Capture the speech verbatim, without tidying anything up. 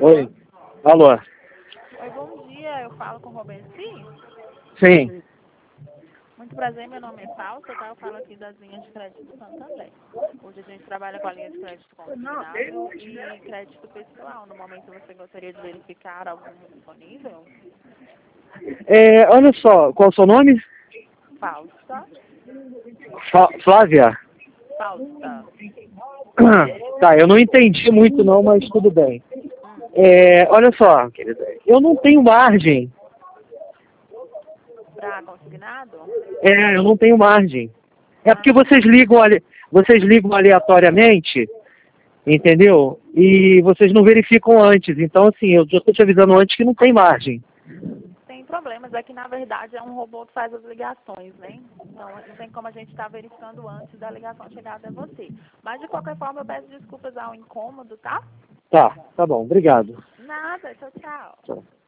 Oi. Alô. Oi, bom dia. Eu falo com o Robenci? Sim. Muito prazer, meu nome é Falsa, tá? Eu falo aqui das linhas de crédito Santander. Hoje a gente trabalha com a linha de crédito consignado e crédito pessoal. No momento você gostaria de verificar algum disponível? É, olha só, qual é o seu nome? Falsa. Fa- Flávia? Falsa. Tá, eu não entendi muito não, mas tudo bem. Hum. É, olha só, eu não tenho margem. Pra consignado? É, eu não tenho margem. É porque Ah, vocês ligam, ale- vocês ligam aleatoriamente, entendeu? E vocês não verificam antes. Então, assim, eu já estou te avisando antes que não tem margem. tem problemas. É que, na verdade, é um robô que faz as ligações, né? Então, não tem como a gente estar verificando antes da ligação chegar até você. Mas, de qualquer forma, eu peço desculpas ao incômodo, tá? Tá, tá bom, obrigado. Nada. Tchau, tchau. Tchau.